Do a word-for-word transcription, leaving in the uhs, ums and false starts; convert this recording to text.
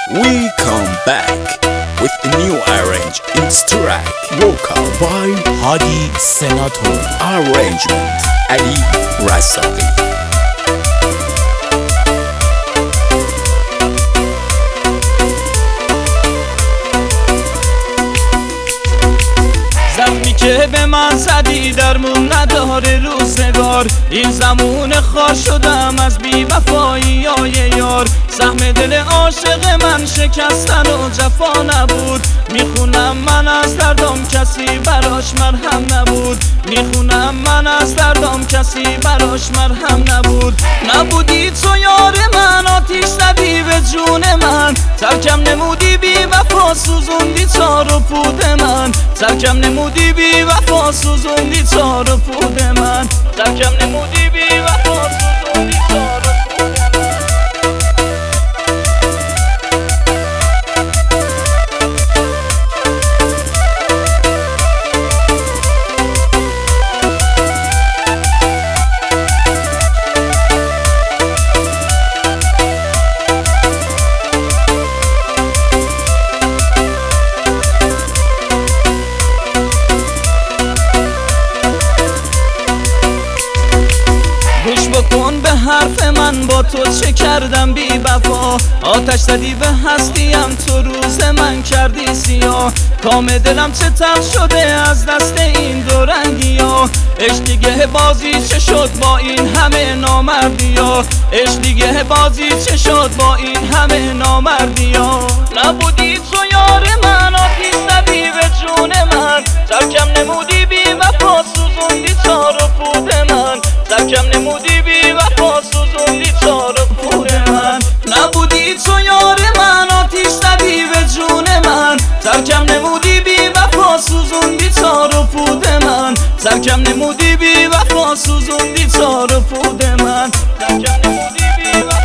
We come back with a new arrange in track vocal by Hadi Senator, arrangement Ali Rasavi. زخمی که به من زدی درمون نداره روزگار، این زمون خار شدم از بی وفایی های یار. سهم دل عاشق من شکستن و جفا نبود، میخونم من از دردم کسی براش مرهم نبود. میخونم من از دردم کسی براش مرهم نبود. نبودی تو یار من، آتیش زدی به جون من، ترکم نمودی بی وفا سوزوندی تار و پود من. ترکم نمودی بی وفا سوزوندی تار و پود من. ترکم نمودی بی وفا سوزوندی تار و پود من. گوش بکن به حرف من، با تو چه کردم بی وفا. آتش زدی به هستیم، تو روز من کردی سیاه. کام دلم چه تلخ شده از دست این دو رنگی ها. عشق دیگه بازی چه شد با این همه نامردی ها. عشق دیگه بازی چه شد با این همه نامردی ها. نبودی تو یار من، آتیش زدی به جون من، ترکم نمودی بی وفا سوزوندی تار و پود من. ترکم نمودی بی وفا سوزوندی تار و پود من. نبودی تو یار من، آتیش زدی به جون من، ترکم نمودی بی وفا سوزوندی تار و پود من. ترکم نمودی بی وفا سوزوندی تار و پود من. ترکم نمودی بی وفا